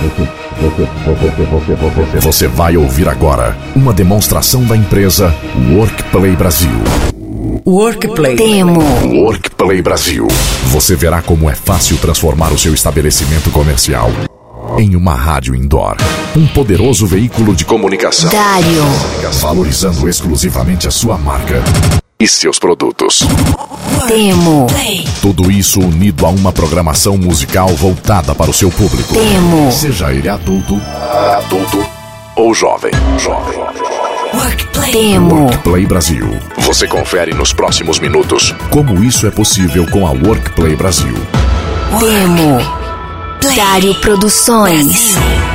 Você vai ouvir agora uma demonstração da empresa Workplay Brasil. Workplay. Demo. Workplay Brasil. Você verá como é fácil transformar o seu estabelecimento comercial em uma rádio indoor. Um poderoso veículo de comunicação. Dário. Valorizando exclusivamente a sua marca e seus produtos. Demo. Tudo isso unido a uma programação musical voltada para o seu público. Demo. Seja ele adulto ou jovem. Demo. Workplay Brasil. Você confere nos próximos minutos como isso é possível com a Workplay Brasil. Demo. Dário Produções.